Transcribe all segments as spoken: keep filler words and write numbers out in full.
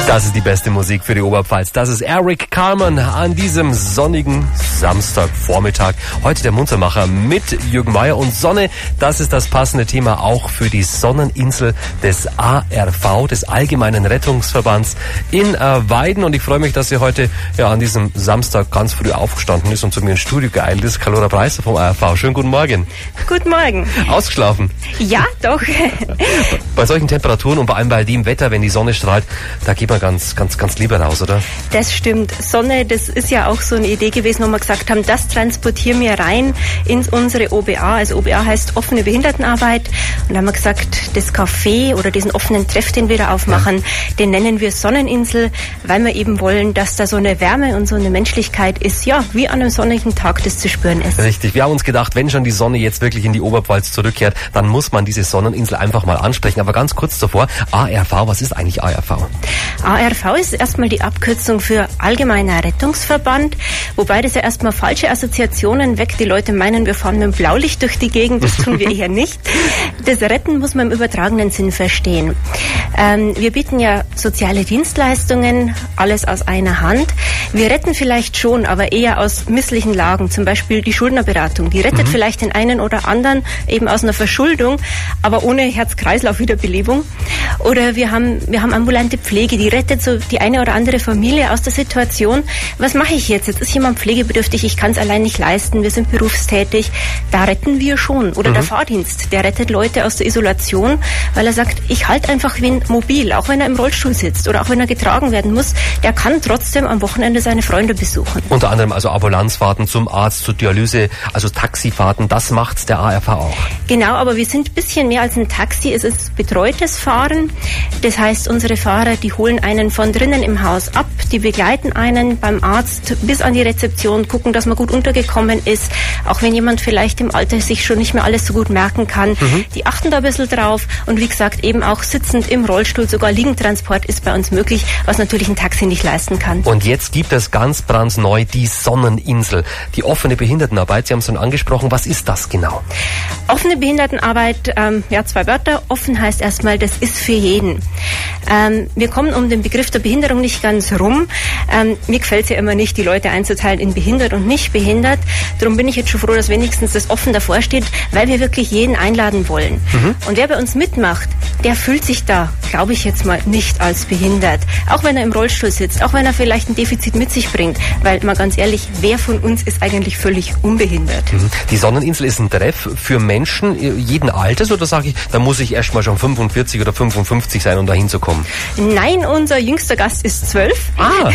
Das ist die beste Musik für die Oberpfalz. Das ist Eric Carmen an diesem sonnigen Samstagvormittag. Heute der Muntermacher mit Jürgen Meier und Sonne. Das ist das passende Thema auch für die Sonneninsel des A R V, des Allgemeinen Rettungsverbands in äh, Weiden. Und ich freue mich, dass sie heute ja an diesem Samstag ganz früh aufgestanden ist und zu mir ins Studio geeilt ist. Carola Preiser vom A R V. Schönen guten Morgen. Guten Morgen. Ausgeschlafen? Ja, doch. Bei solchen Temperaturen und vor allem bei dem Wetter, wenn die Sonne strahlt, da geht man ganz, ganz, ganz lieber raus, oder? Das stimmt. Sonne, das ist ja auch so eine Idee gewesen, wo wir gesagt haben, das transportieren wir rein in unsere O B A. Also O B A heißt offene Behindertenarbeit. Und da haben wir gesagt, das Café oder diesen offenen Treff, den wir da aufmachen, ja. den nennen wir Sonneninsel, weil wir eben wollen, dass da so eine Wärme und so eine Menschlichkeit ist, ja, wie an einem sonnigen Tag das zu spüren ist. Richtig. Wir haben uns gedacht, wenn schon die Sonne jetzt wirklich in die Oberpfalz zurückkehrt, dann muss man diese Sonneninsel einfach mal ansprechen. Aber ganz kurz davor, A R V, was ist eigentlich A R V? A R V ist erstmal die Abkürzung für Allgemeiner Rettungsverband, wobei das ja erstmal falsche Assoziationen weckt. Die Leute meinen, wir fahren mit dem Blaulicht durch die Gegend, das tun wir eher nicht. Das Retten muss man im übertragenen Sinn verstehen. Ähm, wir bieten ja soziale Dienstleistungen, alles aus einer Hand. Wir retten vielleicht schon, aber eher aus misslichen Lagen, zum Beispiel die Schuldnerberatung. Die rettet mhm. vielleicht den einen oder anderen eben aus einer Verschuldung, aber ohne Herz-Kreislauf-Wiederbelebung. Oder wir haben, wir haben ambulante Pflege, die rettet so die eine oder andere Familie aus der Situation, was mache ich jetzt? Jetzt ist jemand pflegebedürftig, ich kann es allein nicht leisten, wir sind berufstätig. Da retten wir schon. Oder mhm. der Fahrdienst, der rettet Leute aus der Isolation, weil er sagt, ich halte einfach wen mobil, auch wenn er im Rollstuhl sitzt oder auch wenn er getragen werden muss, der kann trotzdem am Wochenende seine Freunde besuchen. Unter anderem also Ambulanzfahrten zum Arzt, zur Dialyse, also Taxifahrten, das macht der A R V auch. Genau, aber wir sind ein bisschen mehr als ein Taxi, es ist betreutes Fahren. Das heißt, unsere Fahrer, die holen einen von drinnen im Haus ab, die begleiten einen beim Arzt bis an die Rezeption, gucken, dass man gut untergekommen ist, auch wenn jemand vielleicht im Alter sich schon nicht mehr alles so gut merken kann. Mhm. Die achten da ein bisschen drauf und wie gesagt, eben auch sitzend im Rollstuhl, sogar Liegentransport ist bei uns möglich, was natürlich ein Taxi nicht leisten kann. Und jetzt gibt es ganz brandneu die Sonneninsel, die offene Behindertenarbeit. Sie haben es schon angesprochen, was ist das genau? Offene Behindertenarbeit, ähm, ja, zwei Wörter. Offen heißt erstmal, das ist für jeden. Ähm, wir kommen um den Begriff der Behinderung nicht ganz rum. Ähm, mir gefällt es ja immer nicht, die Leute einzuteilen in behindert und nicht behindert. Darum bin ich jetzt schon froh, dass wenigstens das offen davor steht, weil wir wirklich jeden einladen wollen. Mhm. Und wer bei uns mitmacht, der fühlt sich da, glaube ich jetzt mal, nicht als behindert. Auch wenn er im Rollstuhl sitzt, auch wenn er vielleicht ein Defizit mit sich bringt. Weil, mal ganz ehrlich, wer von uns ist eigentlich völlig unbehindert? Mhm. Die Sonneninsel ist ein Treff für Menschen jeden Alters, oder sage ich, da muss ich erst mal schon fünfundvierzig oder fünfundfünfzig sein, um da hinzukommen? Nein, unser jüngster Gast ist zwölf. Ah.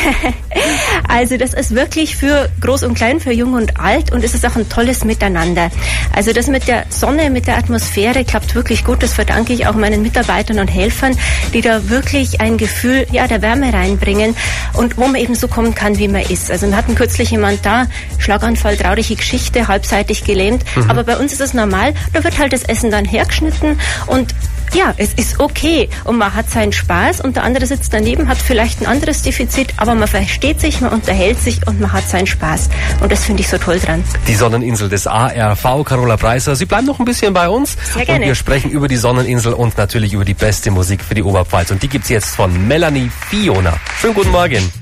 Also das ist wirklich für Groß und Klein, für Jung und Alt, und es ist auch ein tolles Miteinander. Also das mit der Sonne, mit der Atmosphäre klappt wirklich gut. Das verdanke ich auch meinen Mitarbeitern und Helfern, die da wirklich ein Gefühl ja, der Wärme reinbringen und wo man eben so kommen kann, wie man ist. Also wir hatten kürzlich jemand da, Schlaganfall, traurige Geschichte, halbseitig gelähmt. Mhm. Aber bei uns ist es normal, da wird halt das Essen dann hergeschnitten und ja, es ist okay und man hat seinen Spaß und der andere sitzt daneben, hat vielleicht ein anderes Defizit, aber man versteht sich, man unterhält sich und man hat seinen Spaß. Und das finde ich so toll dran. Die Sonneninsel des A R V, Carola Preiser. Sie bleiben noch ein bisschen bei uns. Sehr gerne. Und wir sprechen über die Sonneninsel und natürlich über die beste Musik für die Oberpfalz. Und die gibt's jetzt von Melanie Fiona. Schönen guten Morgen.